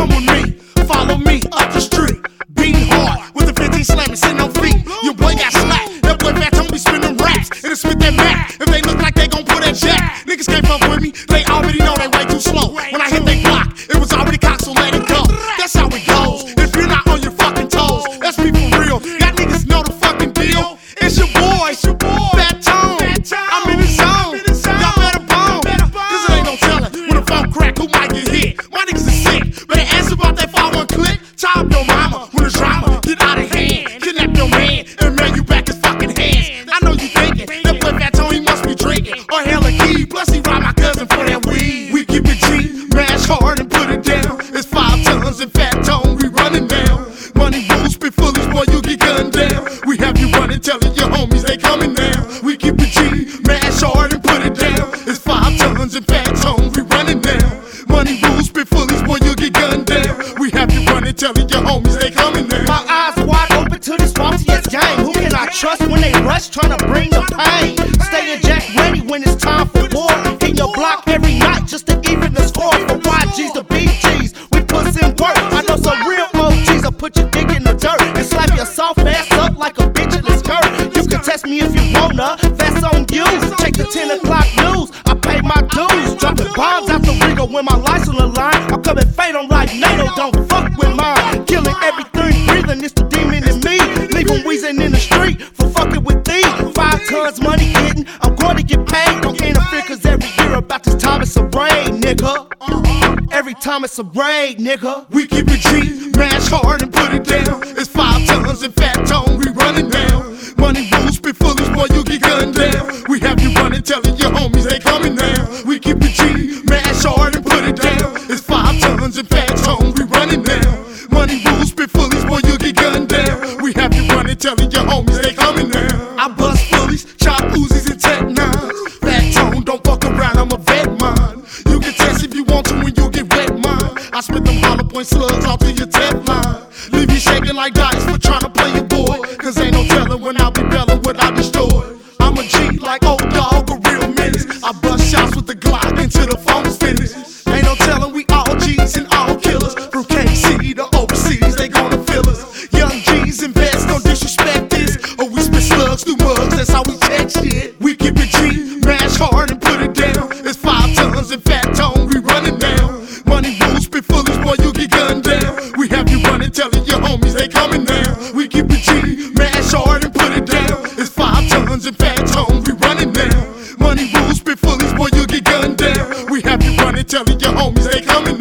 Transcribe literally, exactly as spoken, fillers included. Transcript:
come with me, follow me up the street. Beating hard with the fifteen slamming, sitting on feet. Your boy got slapped. That boy Fat Tone be spinning raps. And it's Smith that Mac. If they look like they gon' pull that jack, niggas can't fuck with me. They already know they way too slow. When I hit they block, it was already cocked, so let it go. That's how it goes. If you're not on your fucking toes, let's be for real. Y'all niggas know the fucking deal. It's your boy, Fat Tone. I'm in the zone. Y'all better bone. Cause it ain't no telling when the phone crack who might get hit. My niggas is sick. Better ask about that five one click. Top your mama when the drama get out of hand. Kidnap your man and mail you back his fucking hands. I know you thinking that boy Fat Tone, he must be drinking or hella key. Plus he robbed my cousin for that weed. We keep it G, mash hard and put it down. It's five tons and Fat Tone, we running down. Money rules, spit fullies, boy, you get gunned down. We have you running, telling your homies they coming now. We keep it G, mash hard and put it down. It's five tons and Fat Tone, we running down. Money rules, spit fullies, boy, you get gunned down. We have you running, telling your homies they coming now. My eyes wide open to this faultiest game. Who can I trust when they rush, trying to bring the pain? Stay in Jack ready when it's time for war. Hitting your block every night just to even the score. From Y Gs to B Gs, we put in work. I know some real O Gs will put your dick in the dirt and slap your soft ass up like a bitch in the skirt. You can test me if you wanna, that's on you. Check the ten o'clock news, I pay my dues. Dropping bombs out the Rigo when my life's on the line. I'm coming fade on like NATO, don't fuck with mine. Killing everything breathing, it's the demon in me. Leave 'em wheezing in the street for fucking with thee. Five tons money getting, I'm going to get paid. Don't interfere cause every year about this time it's a rain, nigga. Every time it's a raid, nigga. We keep it G, mash hard and put it down. It's five tons and Fat Tone, we running down. Money rules, spit fullies, boy, you get gunned down. We have you running, telling your homies they coming now. We keep it G, mash hard and put it down. It's five tons and Fat Tone, we running down. Money rules, spit fullies, boy, you get gunned down. We have you running, telling your homies they coming now. I bust fullies, chop Uzis and Tech Nines. Fat Tone, don't fuck around, I'm a vet mine. You can test if you want to when you get wet mine. I spit them hollow point slugs out to your Teflon. Leave you shaking like dice for trying to play your boy. Cause ain't no telling when I'll be belling what I destroy. I'm a G like old dog, a real menace. I bust shots with the Glock until the phone's finished. Ain't no telling we all G's and all killers. From K C to overseas, they gonna fill us. Young G's invest, don't disrespect this. Or we spit slugs through mugs, that's how we take shit. We keep it G, mash hard and put it down. It's five tons and Fat Tone, we running down. Money rules, spit fullies, boy, you get gunned down. We have you running, telling your homies they coming now. We keep it G, mash hard and put it down. It's five tons and Fat Tone, we running down. Money rules, spit fullies, boy, you get gunned down. We have you running, telling your homies they coming